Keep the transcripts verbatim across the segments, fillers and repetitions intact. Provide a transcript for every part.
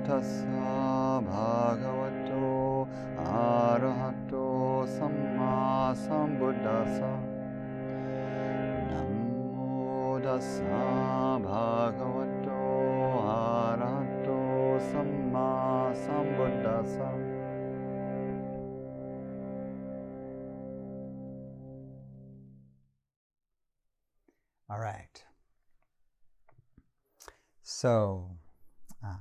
tassa bhagavato arahato samma sambuddhassa. Namo tassa bhagavato arahato samma sambuddhassa. All right. So, uh,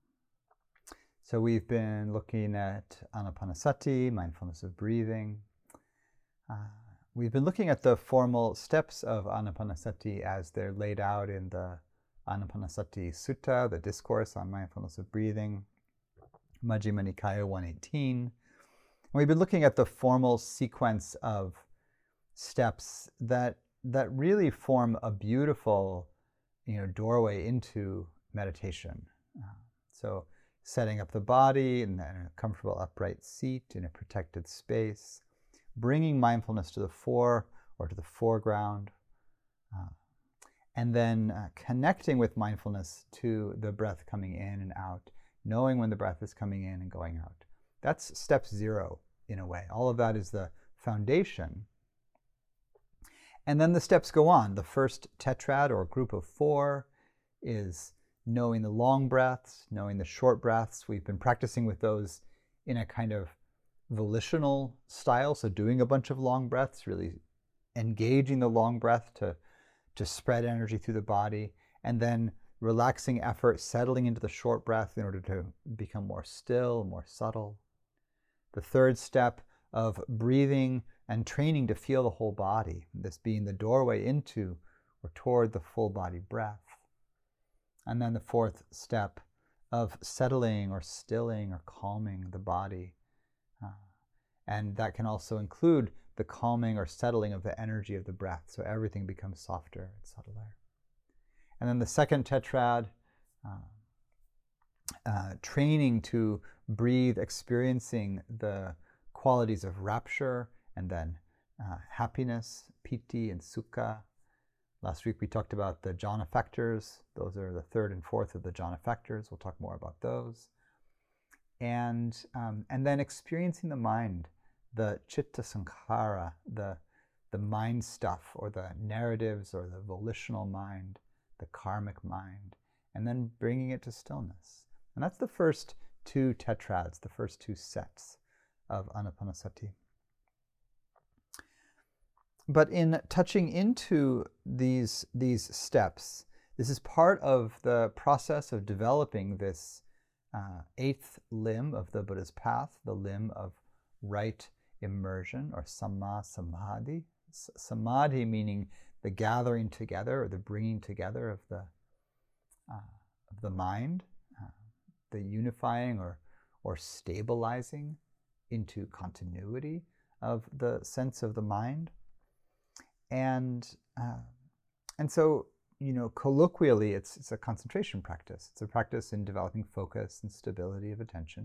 so we've been looking at Anapanasati, mindfulness of breathing. Uh, we've been looking at the formal steps of Anapanasati as they're laid out in the Anapanasati Sutta, the discourse on mindfulness of breathing, Majjhima Nikaya one eighteen. And we've been looking at the formal sequence of steps that that really form a beautiful, you know, doorway into meditation. Uh, so setting up the body in a comfortable upright seat in a protected space, bringing mindfulness to the fore or to the foreground, uh, and then uh, connecting with mindfulness to the breath coming in and out, knowing when the breath is coming in and going out. That's step zero in a way. All of that is the foundation. And then the steps go on. The first tetrad, or group of four, is knowing the long breaths, knowing the short breaths. We've been practicing with those in a kind of volitional style, so doing a bunch of long breaths, really engaging the long breath to, to spread energy through the body, and then relaxing effort, settling into the short breath in order to become more still, more subtle. The third step of breathing and training to feel the whole body, this being the doorway into or toward the full body breath. And then the fourth step of settling or stilling or calming the body. Uh, and that can also include the calming or settling of the energy of the breath, so everything becomes softer and subtler. And then the second tetrad, uh, uh, training to breathe, experiencing the qualities of rapture, and then uh, happiness, piti and sukha. Last week we talked about the jhana factors. Those are the third and fourth of the jhana factors. We'll talk more about those. And, um, and then experiencing the mind, the chitta sankhara, the, the mind stuff, or the narratives, or the volitional mind, the karmic mind, and then bringing it to stillness. And that's the first two tetrads, the first two sets of Anapanasati. But in touching into these, these steps, this is part of the process of developing this uh, eighth limb of the Buddha's path, the limb of right immersion, or samma samadhi. S- samadhi meaning the gathering together, or the bringing together of the, uh, of the mind, uh, the unifying or, or stabilizing into continuity of the sense of the mind. And uh, and so, you know, colloquially, it's it's a concentration practice. It's a practice in developing focus and stability of attention.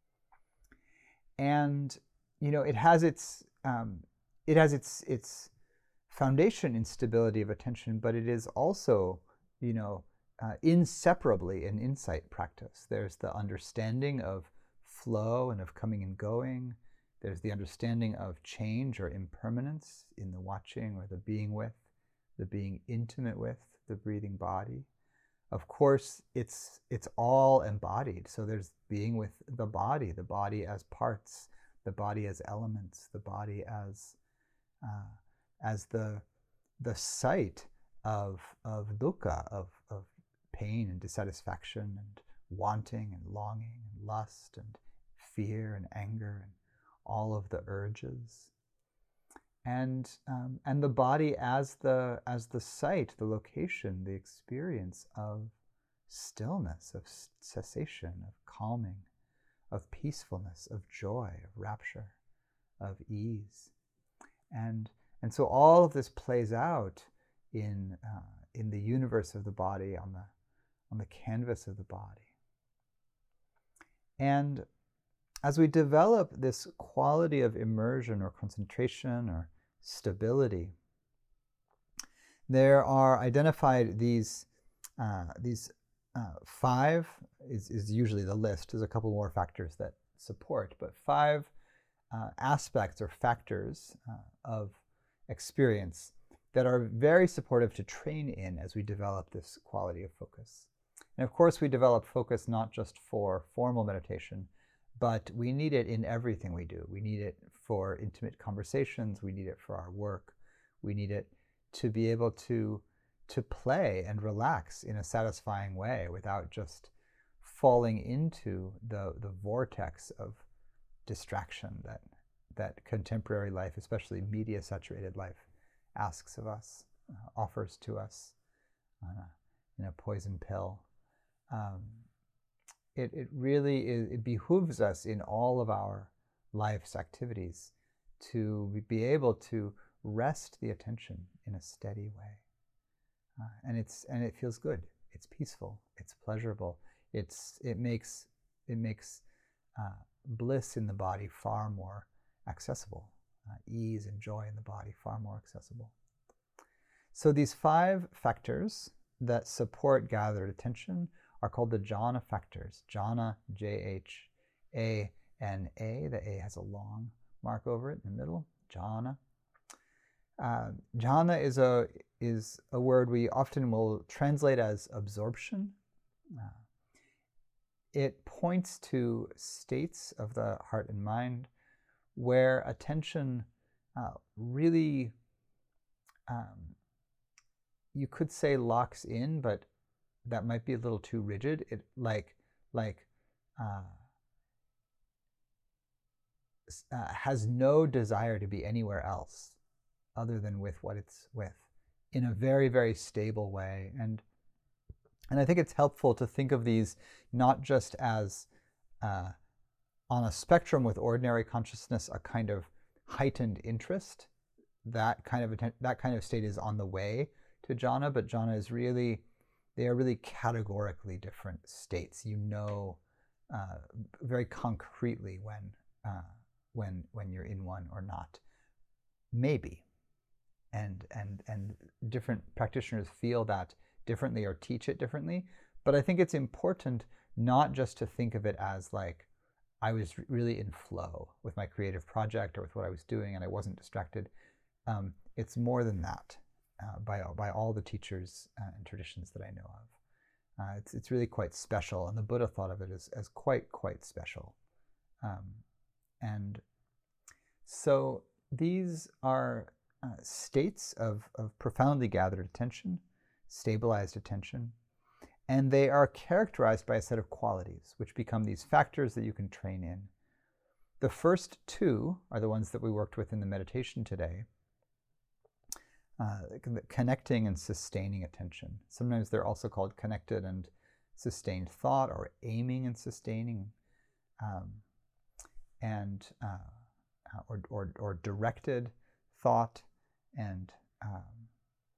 And you know, it has its um, it has its its foundation in stability of attention, but it is also, you know, uh, inseparably an insight practice. There's the understanding of flow and of coming and going. There's the understanding of change or impermanence in the watching or the being with, the being intimate with the breathing body. Of course, it's it's all embodied. So there's being with the body, the body as parts, the body as elements, the body as uh, as the the site of of dukkha, of of pain and dissatisfaction and wanting and longing and lust and fear and anger and all of the urges, and um, and the body as the as the site, the location, the experience of stillness, of cessation, of calming, of peacefulness, of joy, of rapture, of ease, and and so all of this plays out in uh, in the universe of the body, on the on the canvas of the body, and as we develop this quality of immersion or concentration or stability, there are identified these, uh, these uh, five is, is usually the list. There's a couple more factors that support, but five uh, aspects or factors uh, of experience that are very supportive to train in as we develop this quality of focus. And of course, we develop focus not just for formal meditation, but we need it in everything we do. We need it for intimate conversations. We need it for our work. We need it to be able to, to play and relax in a satisfying way without just falling into the, the vortex of distraction that, that contemporary life, especially media-saturated life, asks of us, uh, offers to us uh, in a poison pill. Um, it, it really is, it behooves us in all of our life's activities to be able to rest the attention in a steady way. Uh, and it's and it feels good. It's peaceful. It's pleasurable. It's it makes it makes uh, bliss in the body far more accessible. Uh, ease and joy in the body far more accessible. So these five factors that support gathered attention are called the jhana factors. Jhana, J H A N A. The A has a long mark over it in the middle. Jhana. Uh, jhana is a is a word we often will translate as absorption. Uh, it points to states of the heart and mind where attention uh, really, um, you could say locks in, but that might be a little too rigid. It like like uh, uh, has no desire to be anywhere else other than with what it's with, in a very, very stable way. And and I think it's helpful to think of these not just as uh, on a spectrum with ordinary consciousness, a kind of heightened interest. That kind of atten- that kind of state is on the way to jhana, but jhana is really, they are really categorically different states. You know uh, very concretely when uh, when when you're in one or not. Maybe. And, and, and different practitioners feel that differently or teach it differently. But I think it's important not just to think of it as like, I was really in flow with my creative project or with what I was doing and I wasn't distracted. Um, it's more than that uh, by, by all the teachers uh, and traditions that I know of. Uh, it's, it's really quite special, and the Buddha thought of it as, as quite, quite special. Um, and so these are Uh, states of, of profoundly gathered attention, stabilized attention, and they are characterized by a set of qualities which become these factors that you can train in. The first two are the ones that we worked with in the meditation today, uh, connecting and sustaining attention. Sometimes they're also called connected and sustained thought, or aiming and sustaining, um, and uh, or, or, or directed thought. And um,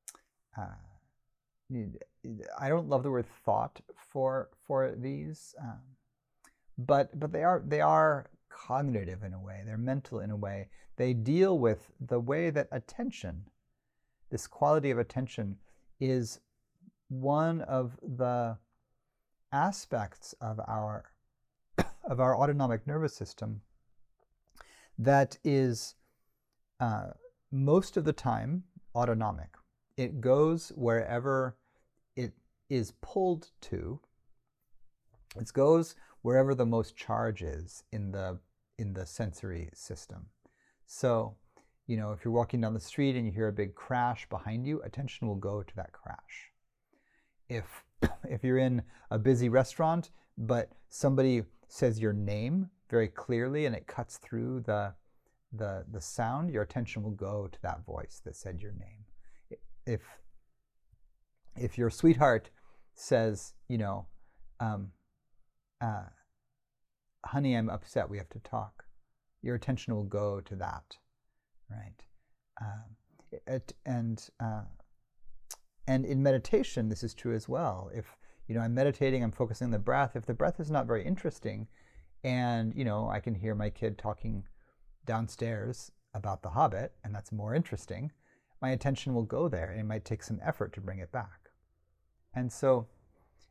uh, I don't love the word thought for for these, um, but but they are they are cognitive in a way. They're mental in a way. They deal with the way that attention, this quality of attention, is one of the aspects of our of our autonomic nervous system that is uh, most of the time autonomic. It goes wherever it is pulled to. It goes wherever the most charge is in the in the sensory system. So, you know, if you're walking down the street and you hear a big crash behind you, attention will go to that crash. If if you're in a busy restaurant, but somebody says your name very clearly and it cuts through the the the sound, your attention will go to that voice that said your name. If if your sweetheart says, you know, um, uh, honey, I'm upset, we have to talk, your attention will go to that, right? Um, it, and uh, and in meditation, this is true as well. If, you know, I'm meditating, I'm focusing on the breath. If the breath is not very interesting, and, you know, I can hear my kid talking downstairs about The Hobbit, and that's more interesting, my attention will go there, and it might take some effort to bring it back. And so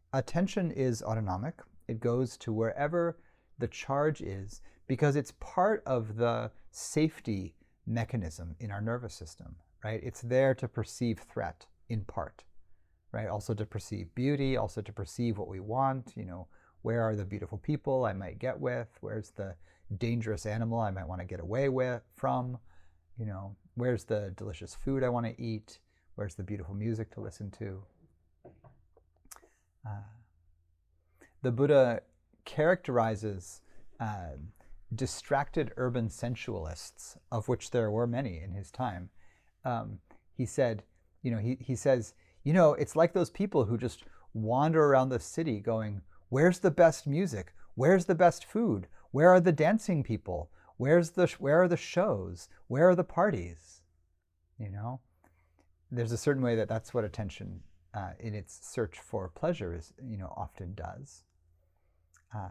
attention is autonomic. It goes to wherever the charge is because it's part of the safety mechanism in our nervous system, right? It's there to perceive threat in part, right? Also to perceive beauty, also to perceive what we want, you know, where are the beautiful people I might get with? Where's the dangerous animal I might want to get away with from? You know, where's the delicious food I want to eat? Where's the beautiful music to listen to? Uh, the Buddha characterizes uh, distracted urban sensualists, of which there were many in his time. Um, he said, you know, he, he says, you know, it's like those people who just wander around the city going, where's the best music? Where's the best food? Where are the dancing people? Where's the, where are the shows? Where are the parties? You know, there's a certain way that that's what attention uh, in its search for pleasure is, you know, often does. Uh,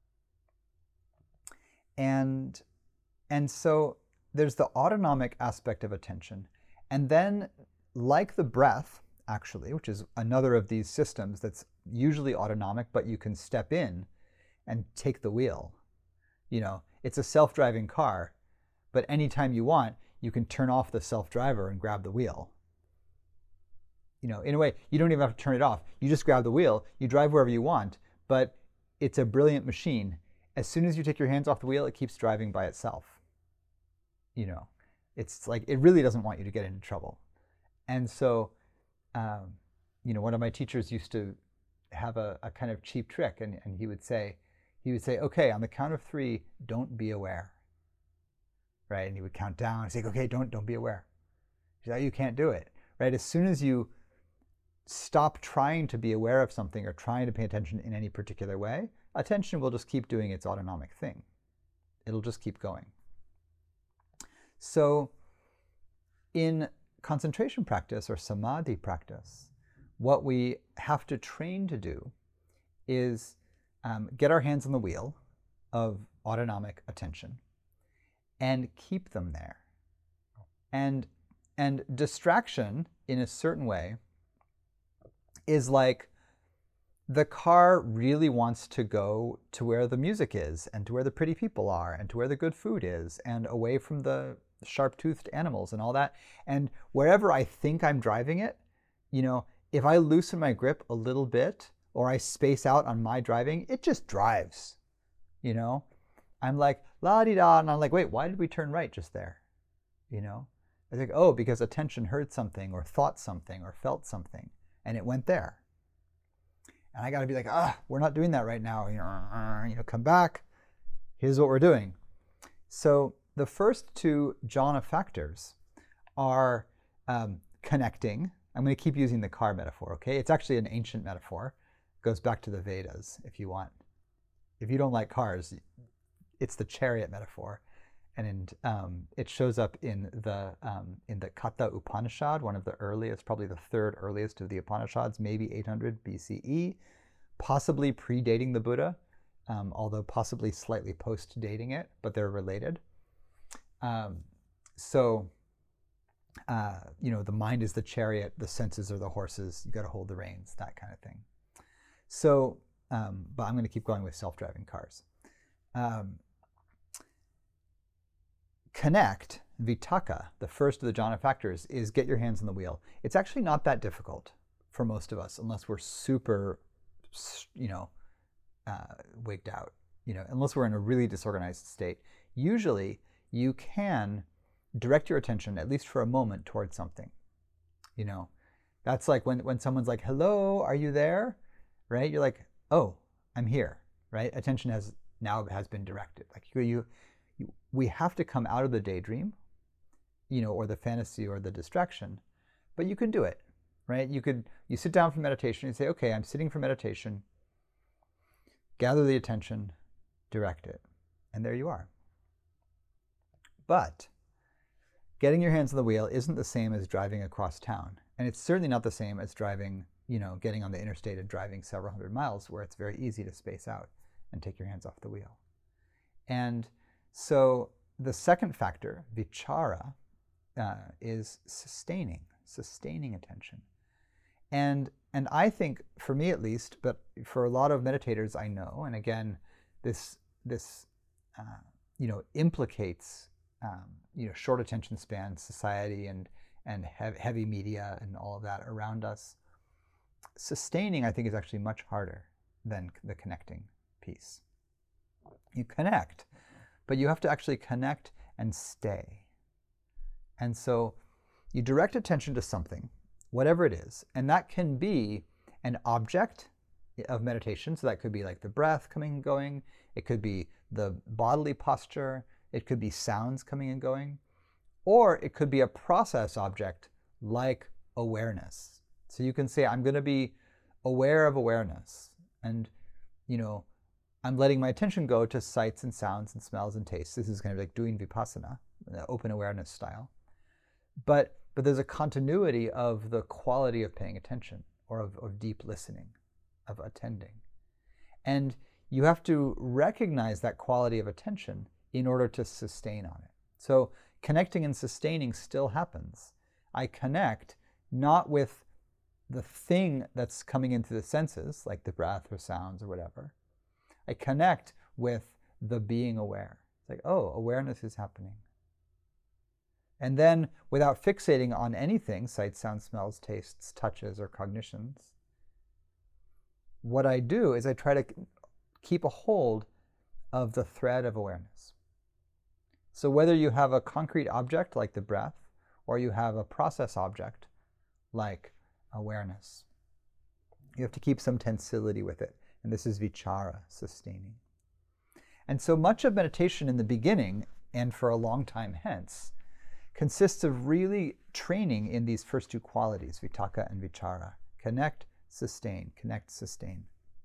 and, and so there's the autonomic aspect of attention. And then, like the breath, actually, which is another of these systems that's usually autonomic, but you can step in and take the wheel. You know, it's a self-driving car, but anytime you want, you can turn off the self-driver and grab the wheel. You know, in a way, you don't even have to turn it off. You just grab the wheel, you drive wherever you want, but it's a brilliant machine. As soon as you take your hands off the wheel, it keeps driving by itself. You know, it's like, it really doesn't want you to get into trouble. And so, um, you know, one of my teachers used to have a, a kind of cheap trick, and, and he would say, he would say, okay, on the count of three, don't be aware. Right? And he would count down and say, okay, don't, don't be aware. He said, oh, you can't do it. Right? As soon as you stop trying to be aware of something or trying to pay attention in any particular way, attention will just keep doing its autonomic thing. It'll just keep going. So in concentration practice or samadhi practice, what we have to train to do is um, get our hands on the wheel of autonomic attention and keep them there. And, and distraction, in a certain way, is like the car really wants to go to where the music is and to where the pretty people are and to where the good food is and away from the sharp-toothed animals and all that. And wherever I think I'm driving it, you know, if I loosen my grip a little bit or I space out on my driving, it just drives, you know? I'm like, la-di-da, and I'm like, wait, why did we turn right just there? You know? I think, oh, because attention heard something or thought something or felt something, and it went there. And I got to be like, ah, we're not doing that right now. You know, you know, come back. Here's what we're doing. So the first two jhana factors are um, connecting. I'm going to keep using the car metaphor, okay? It's actually an ancient metaphor. It goes back to the Vedas, if you want. If you don't like cars, it's the chariot metaphor. And um, it shows up in the um, in the Katha Upanishad, one of the earliest, probably the third earliest of the Upanishads, maybe eight hundred B C E, possibly predating the Buddha, um, although possibly slightly post-dating it, but they're related. Um, so, uh, you know, the mind is the chariot, the senses are the horses, you got to hold the reins, that kind of thing. So, um, but I'm going to keep going with self-driving cars. Um, Connect, vitaka, the first of the jhana factors, is get your hands on the wheel. It's actually not that difficult for most of us, unless we're super, you know, uh, wigged out, you know, unless we're in a really disorganized state. Usually, you can direct your attention, at least for a moment, towards something. You know, that's like when, when someone's like, hello, are you there? Right? You're like, oh, I'm here, right? Attention has now has been directed. Like you, you we have to come out of the daydream, you know, or the fantasy or the distraction, but you can do it, right? You could, you sit down for meditation and say, okay, I'm sitting for meditation, gather the attention, direct it, and there you are. But getting your hands on the wheel isn't the same as driving across town. And it's certainly not the same as driving, you know, getting on the interstate and driving several hundred miles where it's very easy to space out and take your hands off the wheel. And so the second factor, vichara, uh, is sustaining, sustaining attention. And and I think, for me at least, but for a lot of meditators I know, and again, this this uh, you know implicates um, you know short attention span society and and he- heavy media and all of that around us. Sustaining, I think, is actually much harder than the connecting piece. You connect, but you have to actually connect and stay. And so you direct attention to something, whatever it is, and that can be an object of meditation. So that could be like the breath coming and going. It could be the bodily posture. It could be sounds coming and going. Or it could be a process object like awareness. So you can say, I'm going to be aware of awareness. And, you know, I'm letting my attention go to sights and sounds and smells and tastes. This is kind of like doing vipassana, open awareness style. But but there's a continuity of the quality of paying attention, or of, of deep listening, of attending. And you have to recognize that quality of attention in order to sustain on it. So connecting and sustaining still happens. I connect not with the thing that's coming into the senses, like the breath or sounds or whatever. I connect with the being aware. It's like, oh, awareness is happening. And then, without fixating on anything, sight, sound, smells, tastes, touches, or cognitions, what I do is I try to keep a hold of the thread of awareness. So whether you have a concrete object like the breath, or you have a process object like awareness, you have to keep some tensility with it. And this is vichara, sustaining. And so much of meditation in the beginning, and for a long time hence, consists of really training in these first two qualities, vitakka and vichara. Connect, sustain, connect, sustain.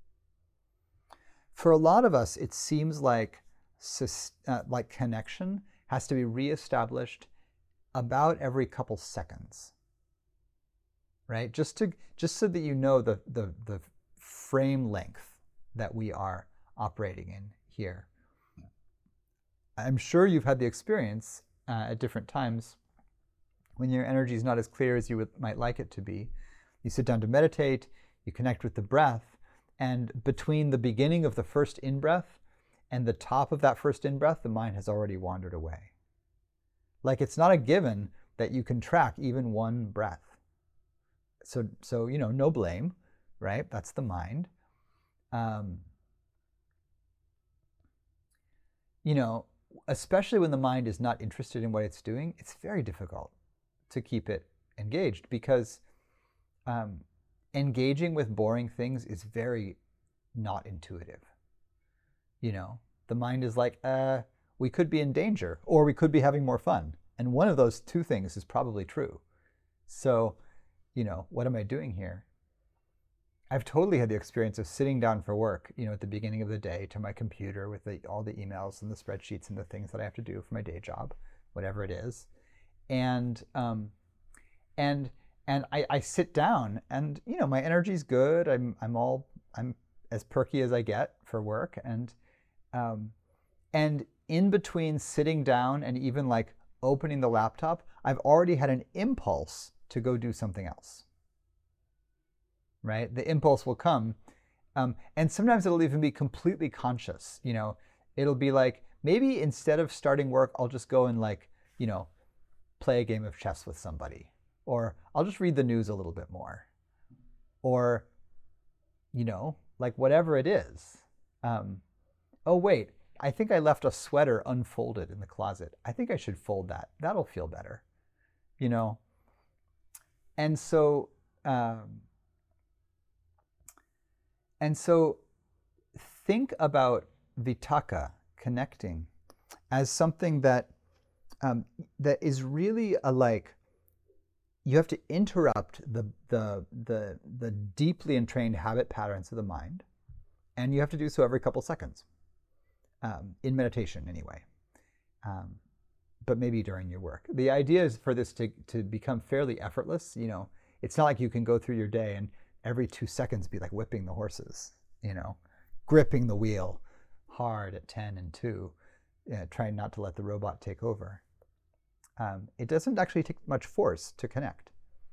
For a lot of us, it seems like, uh, like connection has to be reestablished about every couple seconds, right? Just to just so that you know the, the, the frame length that we are operating in here. I'm sure you've had the experience Uh, at different times when your energy is not as clear as you would, might like it to be. You sit down to meditate, you connect with the breath, and between the beginning of the first in-breath and the top of that first in-breath, the mind has already wandered away. Like, it's not a given that you can track even one breath. So, so you know, no blame, right? That's the mind. Um, you know, especially when the mind is not interested in what it's doing, it's very difficult to keep it engaged, because um, engaging with boring things is very not intuitive. You know, the mind is like, uh, we could be in danger, or we could be having more fun. And one of those two things is probably true. So, you know, what am I doing here? I've totally had the experience of sitting down for work, you know, at the beginning of the day to my computer with the, all the emails and the spreadsheets and the things that I have to do for my day job, whatever it is. And um, and and I, I sit down, and you know, my energy's good. I'm I'm all I'm as perky as I get for work, and um, and in between sitting down and even like opening the laptop, I've already had an impulse to go do something else. Right? The impulse will come. Um, and sometimes it'll even be completely conscious. You know, it'll be like, maybe instead of starting work, I'll just go and like, you know, play a game of chess with somebody. Or I'll just read the news a little bit more. Or, you know, like whatever it is. Um, oh, wait, I think I left a sweater unfolded in the closet. I think I should fold that. That'll feel better. You know? And so, um, And so think about vitakka, connecting, as something that um, that is really a like, you have to interrupt the, the, the, the deeply entrained habit patterns of the mind, and you have to do so every couple seconds, um, in meditation anyway, um, but maybe during your work. The idea is for this to, to become fairly effortless. You know, it's not like you can go through your day and every two seconds be like whipping the horses, you know, gripping the wheel hard at ten and two, uh, trying not to let the robot take over. Um, it doesn't actually take much force to connect.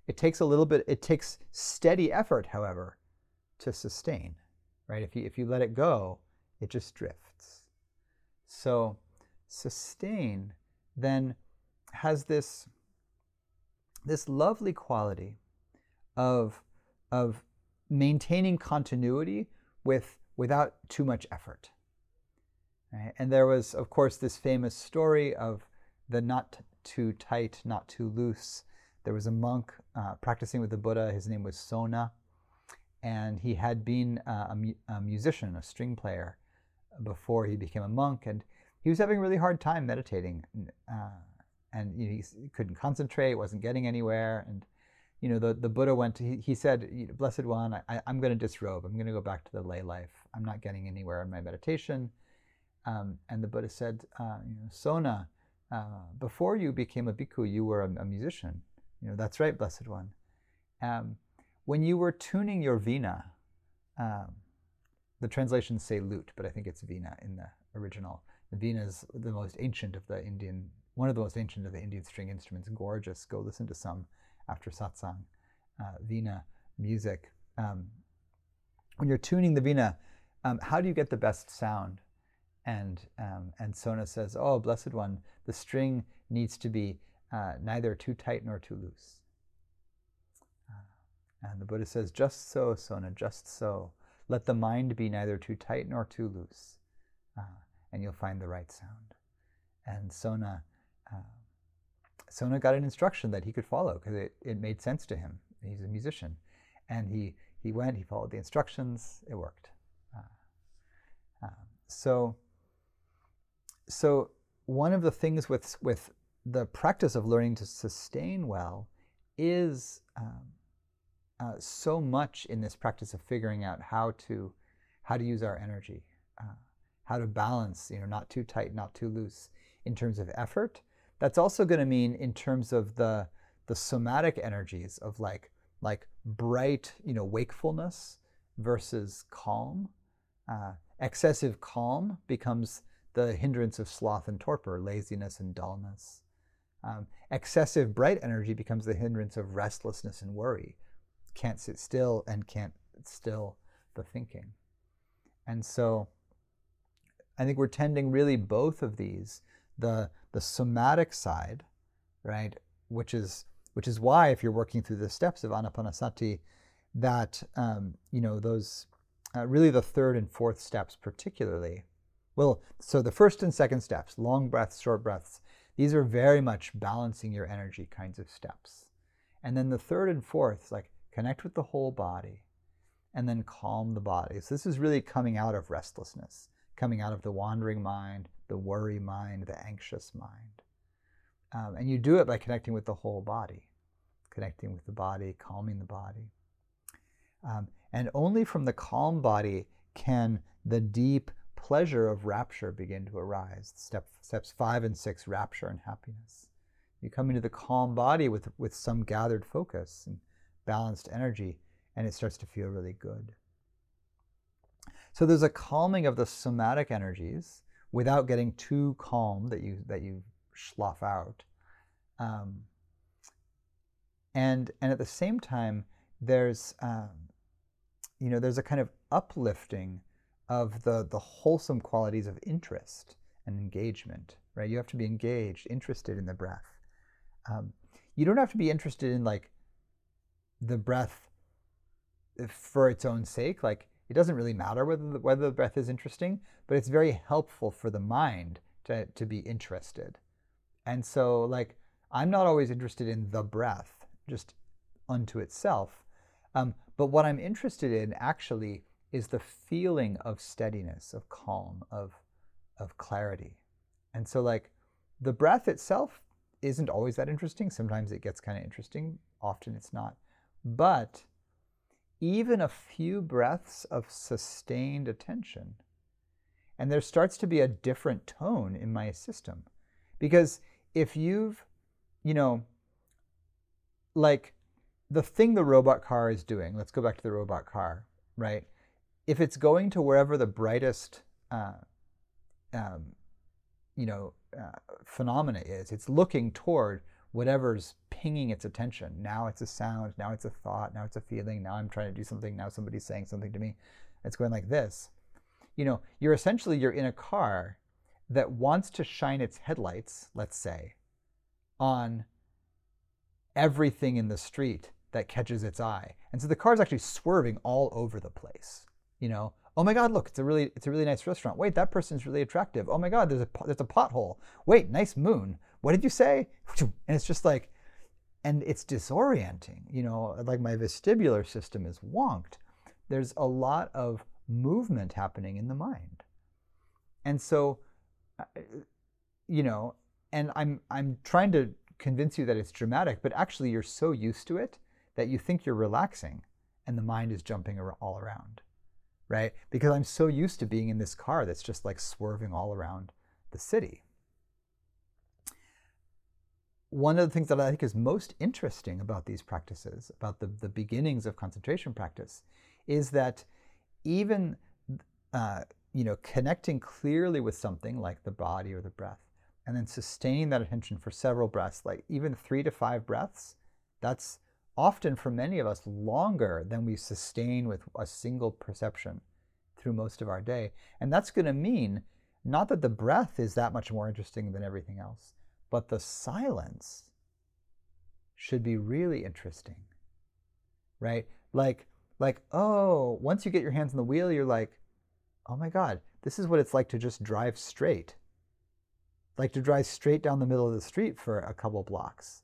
It takes a little bit, it takes steady effort, however, to sustain, right? If you, if you let it go, it just drifts. So sustain then has this, this lovely quality of, of maintaining continuity with, without too much effort. Right? And there was, of course, this famous story of the not too tight, not too loose. There was a monk uh, practicing with the Buddha. His name was Sona, and he had been uh, a, mu a musician, a string player, before he became a monk, and he was having a really hard time meditating, uh, and you know, he, he couldn't concentrate, wasn't getting anywhere, and you know, the, the Buddha went to, he, he said, Blessed One, I, I'm going to disrobe, I'm going to go back to the lay life, I'm not getting anywhere in my meditation. Um, and the Buddha said, uh, you know, Sona, uh, before you became a bhikkhu, you were a, a musician. You know, that's right, Blessed One. Um, when you were tuning your vina, um, the translations say lute, but I think it's vina in the original. The vina is the most ancient of the Indian, one of the most ancient of the Indian string instruments. Gorgeous. Go listen to some after satsang. Uh, vina music. Um, when you're tuning the vina, um, how do you get the best sound? And, um, and Sona says, oh, Blessed One, the string needs to be uh, neither too tight nor too loose. Uh, and the Buddha says, just so, Sona, just so. Let the mind be neither too tight nor too loose, uh, and you'll find the right sound. And Sona, uh, Sona got an instruction that he could follow because it, it made sense to him. He's a musician. And he, he went, he followed the instructions, it worked. Uh, uh, so, So one of the things with, with the practice of learning to sustain well is um, uh, so much in this practice of figuring out how to, how to use our energy, uh, how to balance, you know, not too tight, not too loose in terms of effort. That's also going to mean in terms of the, the somatic energies of like, like bright, you know, wakefulness versus calm. Uh, excessive calm becomes the hindrance of sloth and torpor, laziness and dullness. Um, excessive bright energy becomes the hindrance of restlessness and worry. Can't sit still and can't still the thinking. And so I think we're tending really both of these, the, the somatic side, right, which is, which is why if you're working through the steps of Anapanasati, that, um, you know, those, uh, really the third and fourth steps particularly. Well, so the first and second steps, long breaths, short breaths, these are very much balancing your energy kinds of steps. And then the third and fourth, like connect with the whole body and then calm the body. So this is really coming out of restlessness, coming out of the wandering mind, the worry mind, the anxious mind. Um, and you do it by connecting with the whole body, connecting with the body, calming the body. Um, and only from the calm body can the deep pleasure of rapture begin to arise. Step, steps five and six, rapture and happiness. You come into the calm body with, with some gathered focus and balanced energy, and it starts to feel really good. So there's a calming of the somatic energies without getting too calm that you, that you slough out. Um, and, and at the same time, there's, um, you know, there's a kind of uplifting of the, the wholesome qualities of interest and engagement, right? You have to be engaged, interested in the breath. Um, you don't have to be interested in like the breath for its own sake. Like it doesn't really matter whether the, whether the breath is interesting, but it's very helpful for the mind to, to be interested. And so like, I'm not always interested in the breath just unto itself. Um, but what I'm interested in actually is the feeling of steadiness, of calm, of, of clarity. And so like the breath itself isn't always that interesting. Sometimes it gets kind of interesting. Often it's not. But even a few breaths of sustained attention, and there starts to be a different tone in my system. Because if you've, you know, like the thing the robot car is doing, let's go back to the robot car, right? If it's going to wherever the brightest, uh, um, you know, uh, phenomena is, it's looking toward whatever's pinging its attention. Now it's a sound, now it's a thought, now it's a feeling, now I'm trying to do something, now somebody's saying something to me. It's going like this. You know, you're essentially, you're in a car that wants to shine its headlights, let's say, on everything in the street that catches its eye. And so the car's actually swerving all over the place. You know, oh my God, look, it's a really, it's a really nice restaurant. Wait, that person's really attractive. Oh my God, there's a, there's a pothole. Wait, nice moon. What did you say? And it's just like, and it's disorienting. You know, like my vestibular system is wonked. There's a lot of movement happening in the mind. And so, you know, and I'm I'm trying to convince you that it's dramatic, but actually you're so used to it that you think you're relaxing and the mind is jumping all around, right? Because I'm so used to being in this car that's just like swerving all around the city. One of the things that I think is most interesting about these practices, about the, the beginnings of concentration practice, is that even uh, you know, connecting clearly with something like the body or the breath, and then sustaining that attention for several breaths, like even three to five breaths, that's often for many of us longer than we sustain with a single perception through most of our day. And that's going to mean not that the breath is that much more interesting than everything else, but the silence should be really interesting, right? Like, like, oh, once you get your hands on the wheel, you're like, oh my God, this is what it's like to just drive straight. Like to drive straight down the middle of the street for a couple blocks.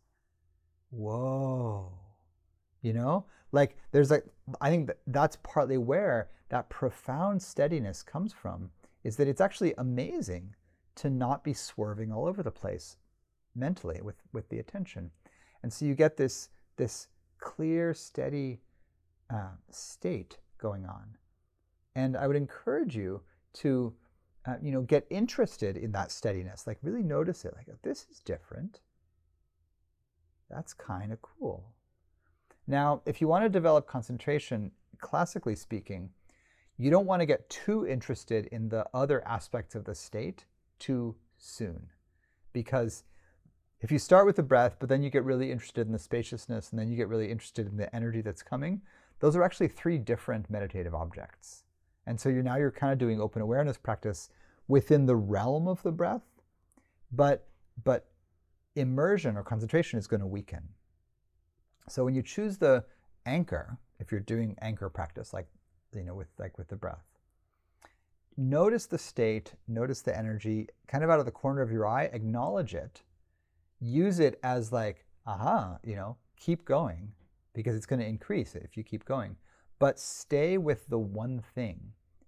Whoa. You know, like there's like, I think that that's partly where that profound steadiness comes from, is that it's actually amazing to not be swerving all over the place mentally with, with the attention. And so you get this, this clear, steady uh, state going on. And I would encourage you to, uh, you know, get interested in that steadiness. Like really notice it. Like, oh, this is different. That's kind of cool. Now, if you want to develop concentration, classically speaking, you don't want to get too interested in the other aspects of the state too soon. Because if you start with the breath, but then you get really interested in the spaciousness, and then you get really interested in the energy that's coming, those are actually three different meditative objects. And so you're now you're kind of doing open awareness practice within the realm of the breath, but, but immersion or concentration is going to weaken. So when you choose the anchor, if you're doing anchor practice, like, you know, with like with the breath, notice the state, notice the energy, kind of out of the corner of your eye, acknowledge it, use it as like, aha, you know, keep going, because it's going to increase if you keep going. But stay with the one thing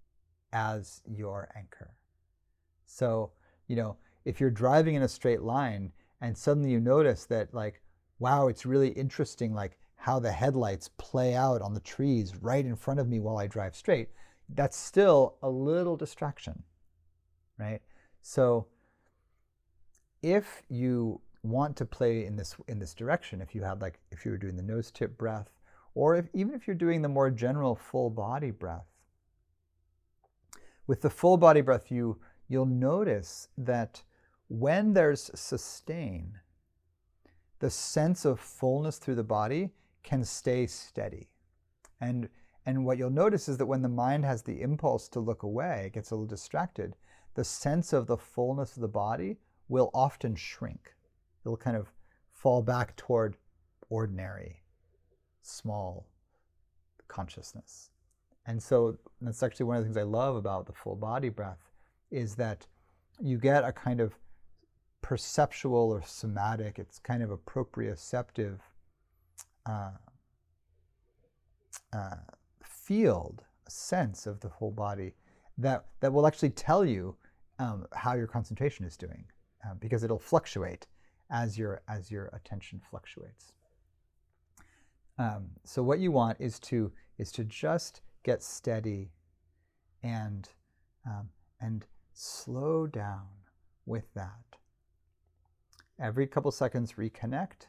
as your anchor. So, you know, if you're driving in a straight line and suddenly you notice that, like, wow, it's really interesting, like how the headlights play out on the trees right in front of me while I drive straight, that's still a little distraction, right? So if you want to play in this in this direction, if you had like, if you were doing the nose tip breath, or if, even if you're doing the more general full body breath, with the full body breath, you, you'll notice that when there's sustain, the sense of fullness through the body can stay steady. And, and what you'll notice is that when the mind has the impulse to look away, it gets a little distracted, the sense of the fullness of the body will often shrink. It'll kind of fall back toward ordinary, small consciousness. And so that's actually one of the things I love about the full body breath, is that you get a kind of perceptual or somatic, it's kind of a proprioceptive uh, uh, field, a sense of the whole body that, that will actually tell you um, how your concentration is doing, uh, because it'll fluctuate as your, as your attention fluctuates. Um, so what you want is to is to just get steady and um, and slow down with that. Every couple seconds, reconnect.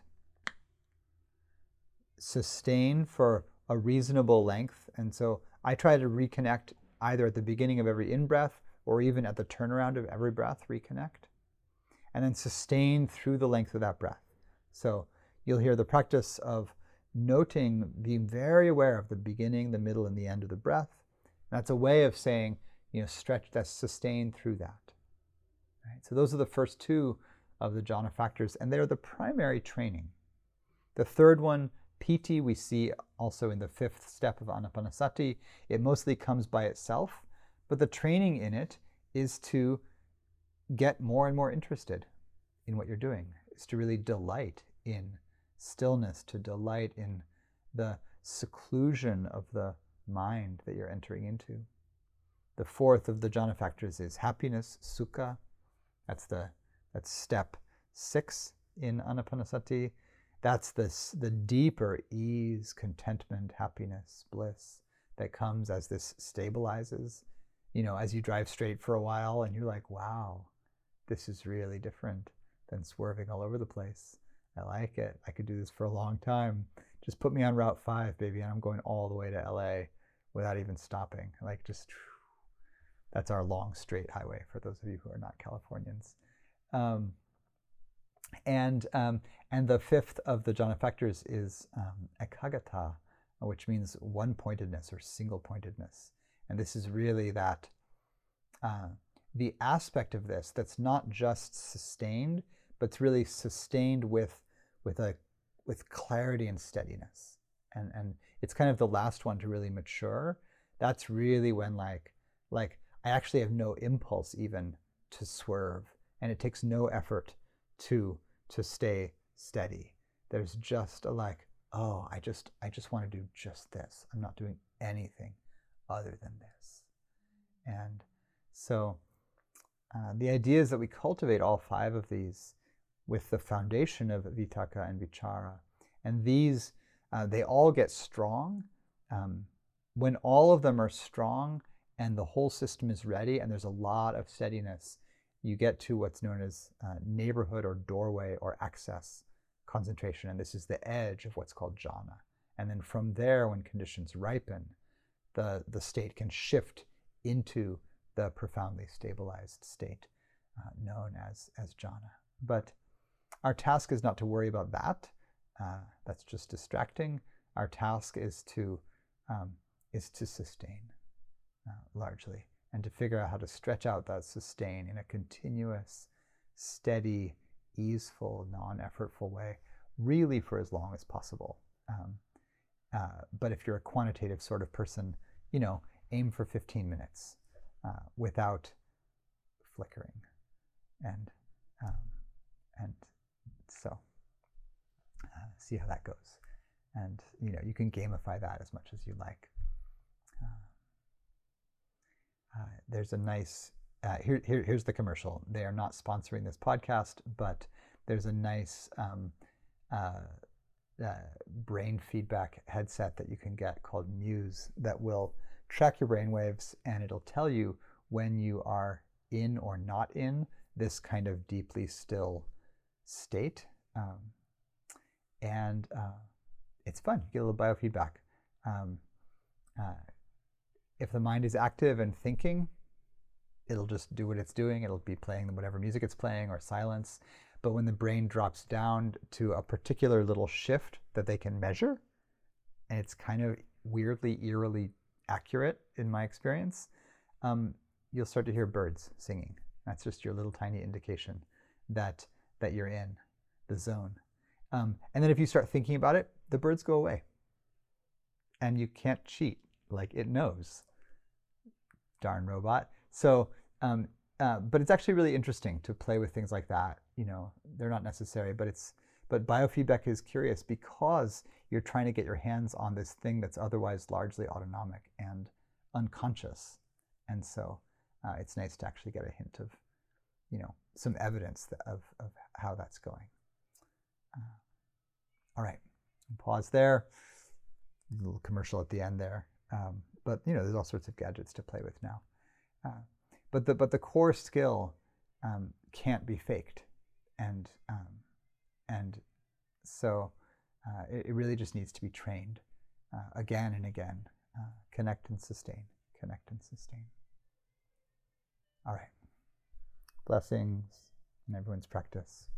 Sustain for a reasonable length, and so I try to reconnect either at the beginning of every in-breath or even at the turnaround of every breath. Reconnect, and then sustain through the length of that breath. So you'll hear the practice of noting, being very aware of the beginning, the middle, and the end of the breath. That's a way of saying, you know, stretch, that's sustained through that. Right? So those are the first two of the jhana factors, and they're the primary training. The third one, piti, we see also in the fifth step of Anapanasati. It mostly comes by itself, but the training in it is to get more and more interested in what you're doing. It's to really delight in stillness, to delight in the seclusion of the mind that you're entering into. The fourth of the jhana factors is happiness, sukha. That's the that's step six in Anapanasati. That's this, the deeper ease, contentment, happiness, bliss that comes as this stabilizes. You know, as you drive straight for a while and you're like, wow, this is really different than swerving all over the place. I like it. I could do this for a long time. Just put me on Route five, baby, and I'm going all the way to L A without even stopping. Like, just, that's our long straight highway for those of you who are not Californians. Um, and um, and the fifth of the jhana factors is um, ekaggata, which means one-pointedness or single-pointedness. And this is really that, uh, the aspect of this that's not just sustained, but it's really sustained with with a with clarity and steadiness. And and it's kind of the last one to really mature. That's really when like like I actually have no impulse even to swerve, and it takes no effort to to stay steady. There's just a like, oh, I just I just want to do just this. I'm not doing anything other than this. And so uh, the idea is that we cultivate all five of these with the foundation of vitakka and vichara. And these, uh, they all get strong. Um, when all of them are strong and the whole system is ready and there's a lot of steadiness, you get to what's known as uh, neighborhood or doorway or access concentration. And this is the edge of what's called jhana. And then from there, when conditions ripen, the, the state can shift into the profoundly stabilized state uh, known as, as jhana. But our task is not to worry about that. Uh, that's just distracting. Our task is to, um, is to sustain uh, largely, and to figure out how to stretch out that sustain in a continuous, steady, easeful, non-effortful way, really for as long as possible. Um, uh, but if you're a quantitative sort of person, you know, aim for fifteen minutes uh, without flickering. And, um, and so uh, see how that goes. And, you know, you can gamify that as much as you like. Uh, uh, there's a nice, uh, here, here, here's the commercial. They are not sponsoring this podcast, but there's a nice um, uh, uh, brain feedback headset that you can get called Muse that will track your brain waves, and it'll tell you when you are in or not in this kind of deeply still state. Um, and uh, it's fun. You get a little biofeedback. Um, uh, if the mind is active and thinking, it'll just do what it's doing. It'll be playing whatever music it's playing or silence. But when the brain drops down to a particular little shift that they can measure, and it's kind of weirdly, eerily accurate in my experience, um, you'll start to hear birds singing. That's just your little tiny indication that, that you're in the zone. Um, and then if you start thinking about it, the birds go away. And you can't cheat. Like, it knows. Darn robot. So, um, uh, but it's actually really interesting to play with things like that. You know, they're not necessary, but it's, but biofeedback is curious because you're trying to get your hands on this thing that's otherwise largely autonomic and unconscious. And so uh, it's nice to actually get a hint of, you know, some evidence that, of, of how that's going. Uh, all right, pause there. A little commercial at the end there. Um, but, you know, there's all sorts of gadgets to play with now. Uh, but, the, but the core skill um, can't be faked. And, um, and so uh, it, it really just needs to be trained uh, again and again. Uh, connect and sustain, connect and sustain. All right. Blessings in everyone's practice.